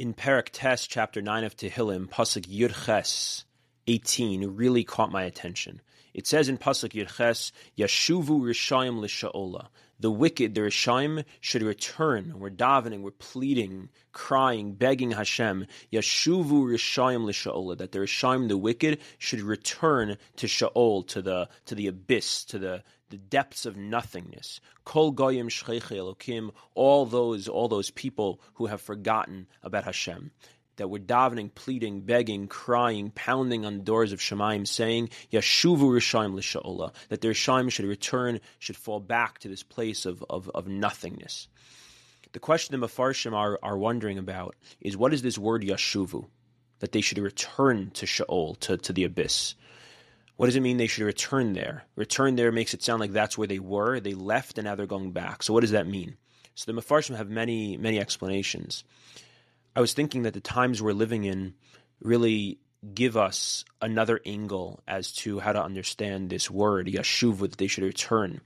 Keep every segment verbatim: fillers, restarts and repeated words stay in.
in Perek Tes, chapter nine of Tehillim, Pasuk Yud Ches eighteen, really caught my attention. It says in Pasuk Yud Ches, Yashuvu Rishayim L'Sha'ola. The wicked, the Rishayim, should return. We're davening, we're pleading, crying, begging Hashem, Yashuvu Rishayim L'Sha'ola, that the Rishayim, the wicked, should return to Sha'ol, to the to the abyss, to the the depths of nothingness. Kol goyim shcheichei Elokim, all those, all those people who have forgotten about Hashem, that we're davening, pleading, begging, crying, pounding on the doors of Shemaim, saying, Yashuvu Rishayim L'Sha'ola, that the Rishayim should return, should fall back to this place of, of, of nothingness. The question the Mefarshim are, are wondering about is, what is this word Yashuvu? That they should return to Sha'ol, to, to the abyss. What does it mean they should return there? Return there makes it sound like that's where they were. They left and now they're going back. So what does that mean? So the Mefarshim have many, many explanations. I was thinking that the times we're living in really give us another angle as to how to understand this word, Yashuv, that they should return.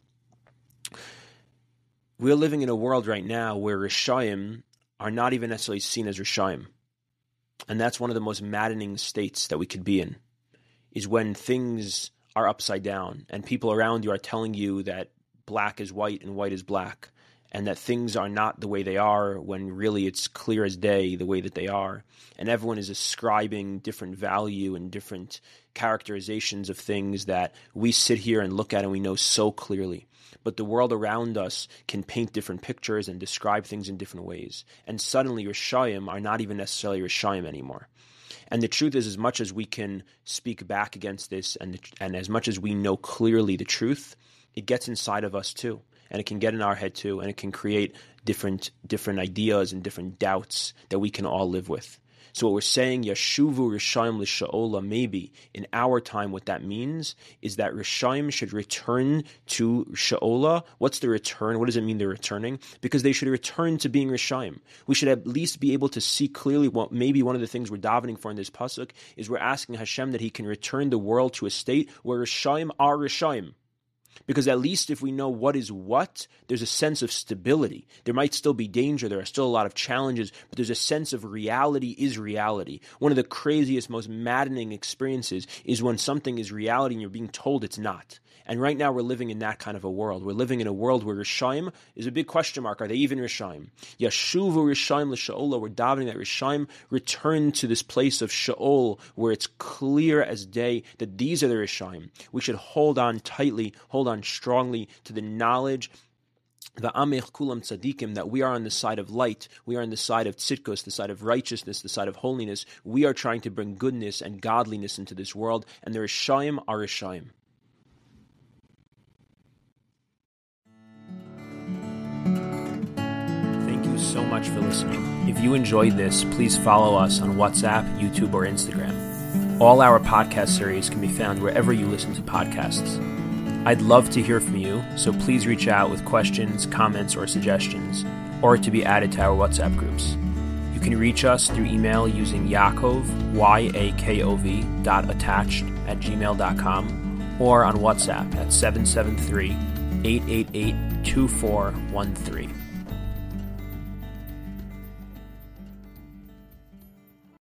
We're living in a world right now where Rishayim are not even necessarily seen as Rishayim. And that's one of the most maddening states that we could be in, is when things are upside down and people around you are telling you that black is white and white is black, and that things are not the way they are when really it's clear as day the way that they are. And everyone is ascribing different value and different characterizations of things that we sit here and look at and we know so clearly. But the world around us can paint different pictures and describe things in different ways. And suddenly Rishayim are not even necessarily Rishayim anymore. And the truth is, as much as we can speak back against this and, and as much as we know clearly the truth, it gets inside of us too. And it can get in our head too, and it can create different different ideas and different doubts that we can all live with. So what we're saying, Yashuvu Rishayim L'Sha'ola, maybe in our time what that means is that Rishayim should return to Sha'ola. What's the return? What does it mean they're returning? Because they should return to being Rishayim. We should at least be able to see clearly what maybe one of the things we're davening for in this pasuk is we're asking Hashem that He can return the world to a state where Rishayim are Rishayim. Because at least if we know what is what, there's a sense of stability. There might still be danger. There are still a lot of challenges, but there's a sense of reality is reality. One of the craziest, most maddening experiences is when something is reality and you're being told it's not. And right now we're living in that kind of a world. We're living in a world where Rishayim is a big question mark. Are they even Rishayim? Yashuvu Rishayim L'Sha'ola. We're davening that Rishayim return to this place of Sha'ol where it's clear as day that these are the Rishayim. We should hold on tightly, hold on strongly to the knowledge, the Amech Kulam Tzadikim, that we are on the side of light, we are on the side of tzidkus, the side of righteousness, the side of holiness. We are trying to bring goodness and godliness into this world, and the Rishayim are Rishayim. Thank you so much for listening. If you enjoyed this, please follow us on WhatsApp, YouTube, or Instagram. All our podcast series can be found wherever you listen to podcasts. I'd love to hear from you, so please reach out with questions, comments, or suggestions, or to be added to our WhatsApp groups. You can reach us through email using Yaakov, Y A K O V, dot attached at gmail dot com, or on WhatsApp at seven seven three, eight eight eight, two four one three.